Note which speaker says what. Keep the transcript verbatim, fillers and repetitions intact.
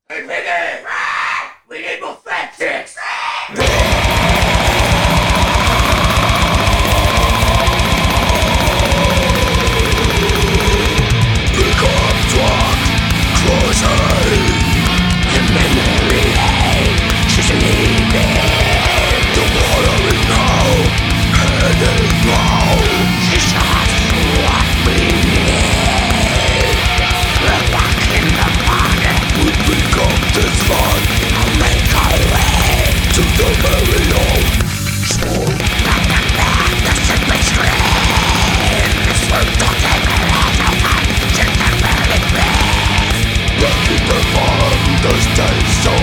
Speaker 1: Hey, Piggy! We need more fat chicks!
Speaker 2: Become drunk, closing the memory she's leaving. The water is now heading round. She's just what we need. We're back in the pocket. We become this fun. I'll make our way to the very old school. Back and back, the sickly screams. We're talking around our mind. She's the very best. Back in the farm, the stage so